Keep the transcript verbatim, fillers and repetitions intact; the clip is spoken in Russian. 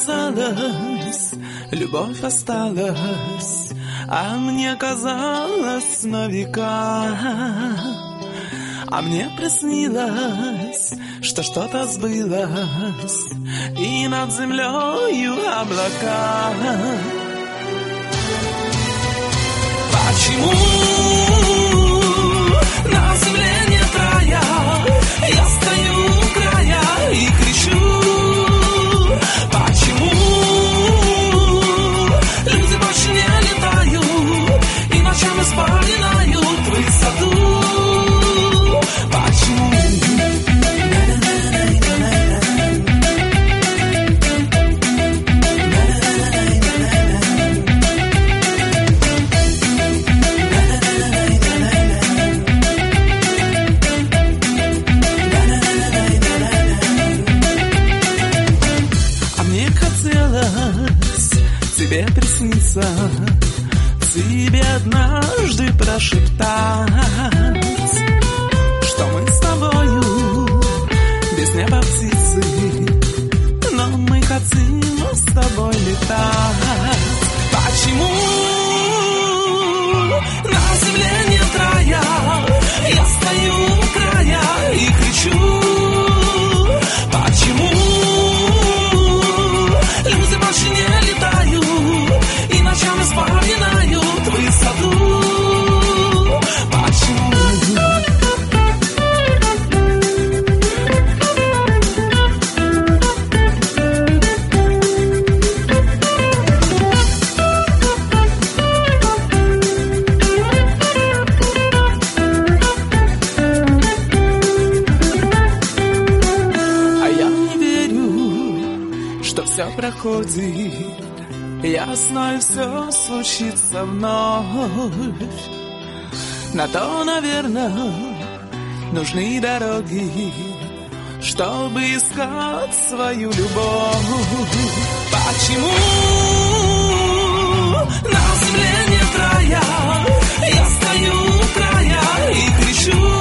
казалось, любовь осталась, а мне казалось на века. А мне приснилось, что что-то сбылось, и над землею облака. Почему на земле нет рая? Я стою у края и кричу. Почему люди больше не летают и ночами вспоминают высоту? Почему? Тебе приснится, тебе однажды прошептать, что мы с тобою без неба птицы, но мы хотим с тобой летать. Почему на земле нет рая? Я стою у края и кричу. Почему люди больше не летают и ночами вспоминают высоту? Почему? А я не верю, что все проходит. Я знаю, все случится вновь. На то, наверное, нужны дороги, чтобы искать свою любовь. Почему на земле нет рая? Я стою у края и кричу.